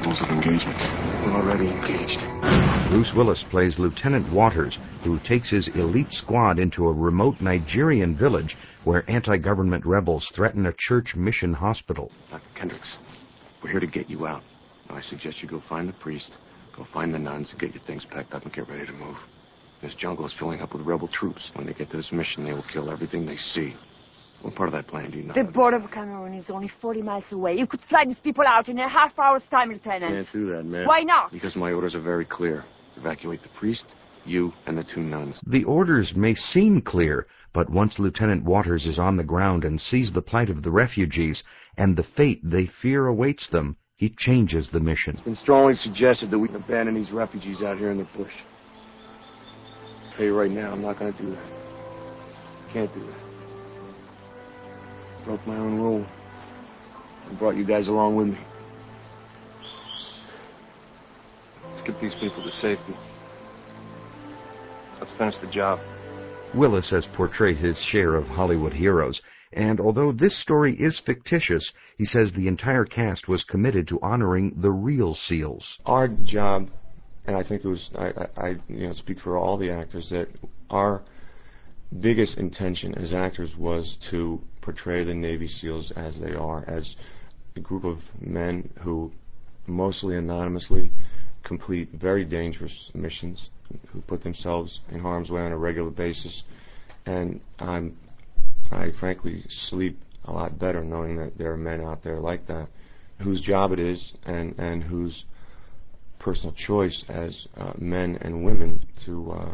explosive engagement. We're already engaged. Bruce Willis plays Lieutenant Waters, who takes his elite squad into a remote Nigerian village where anti-government rebels threaten a church mission hospital. Dr. Kendricks, we're here to get you out. Now, I suggest you go find the priest, go find the nuns, and get your things packed up and get ready to move. This jungle is filling up with rebel troops. When they get to this mission, they will kill everything they see. What part of that plan do you know? The border of Cameroon is only 40 miles away. You could fly these people out in a half-hour's time, Lieutenant. Can't do that, man. Why not? Because my orders are very clear. Evacuate the priest, you, and the 2 nuns. The orders may seem clear, but once Lieutenant Waters is on the ground and sees the plight of the refugees and the fate they fear awaits them, he changes the mission. It's been strongly suggested that we abandon these refugees out here in the bush. I'll tell you right now, I'm not going to do that. Can't do that. Broke my own rule. I brought you guys along with me. Let's get these people to safety. Let's finish the job. Willis has portrayed his share of Hollywood heroes, and although this story is fictitious, he says the entire cast was committed to honoring the real SEALs. Our job, and I think it was, I speak for all the actors, that our biggest intention as actors was to portray the Navy SEALs as they are, as a group of men who, mostly anonymously, complete very dangerous missions, who put themselves in harm's way on a regular basis. And I frankly sleep a lot better knowing that there are men out there like that, whose job it is and whose personal choice as men and women to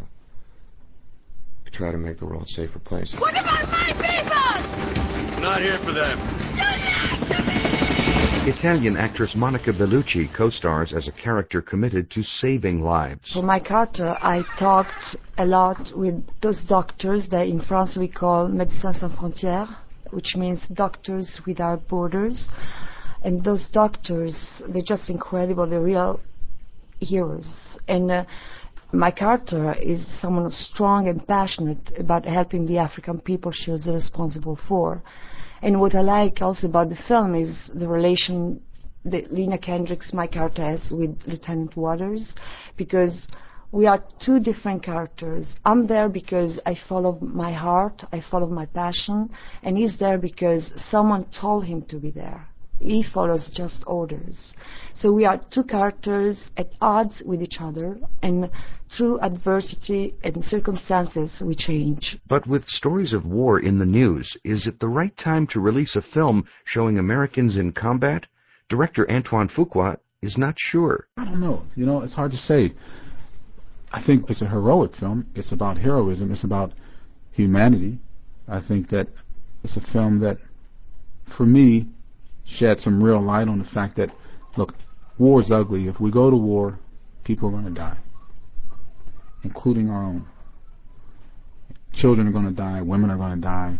try to make the world a safer place. What about my people? We're not here for them. You lied to me! Italian actress Monica Bellucci co-stars as a character committed to saving lives. For my character, I talked a lot with those doctors that in France we call Médecins Sans Frontières, which means Doctors Without Borders. And those doctors, they're just incredible. They're real heroes. And my character is someone strong and passionate about helping the African people she was responsible for. And what I like also about the film is the relation that Lena Kendricks, my character, has with Lieutenant Waters, because we are 2 different characters. I'm there because I follow my heart, I follow my passion, and he's there because someone told him to be there. He follows just orders. So we are 2 characters at odds with each other, and through adversity and circumstances we change. But with stories of war in the news, is it the right time to release a film showing Americans in combat? Director Antoine Fuqua is not sure. I don't know. It's hard to say. I think it's a heroic film. It's about heroism. It's about humanity. I think that it's a film that, for me, shed some real light on the fact that, look, war is ugly. If we go to war, people are going to die, including our own. Children are going to die. Women are going to die.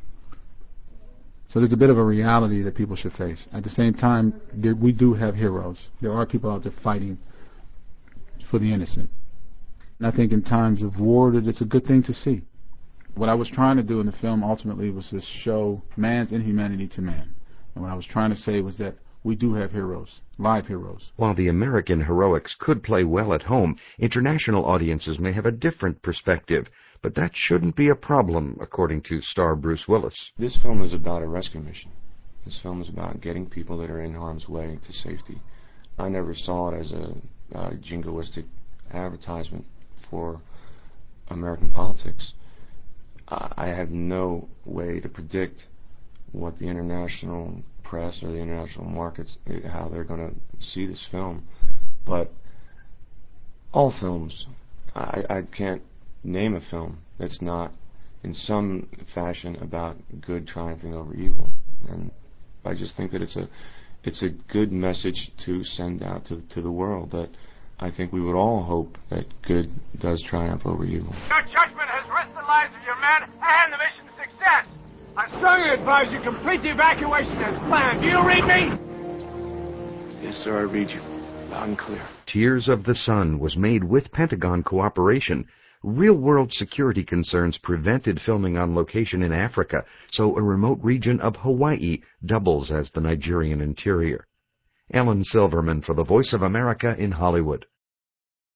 So there's a bit of a reality that people should face. At the same time, we do have heroes. There are people out there fighting for the innocent. And I think in times of war that it's a good thing to see. What I was trying to do in the film ultimately was to show man's inhumanity to man. And what I was trying to say was that we do have heroes, live heroes. While the American heroics could play well at home, international audiences may have a different perspective. But that shouldn't be a problem, according to star Bruce Willis. This film is about a rescue mission. This film is about getting people that are in harm's way to safety. I never saw it as a jingoistic advertisement for American politics. I have no way to predict what the international press or the international markets, how they're going to see this film. But all films, I can't name a film that's not in some fashion about good triumphing over evil. And I just think that it's a good message to send out to the world, that I think we would all hope that good does triumph over evil. Your judgment has risked the lives of your men and the mission's success. I strongly advise you complete the evacuation as planned. Do you read me? Yes, sir, I read you. Loud and clear. Tears of the Sun was made with Pentagon cooperation. Real-world security concerns prevented filming on location in Africa, so a remote region of Hawaii doubles as the Nigerian interior. Ellen Silverman for the Voice of America in Hollywood.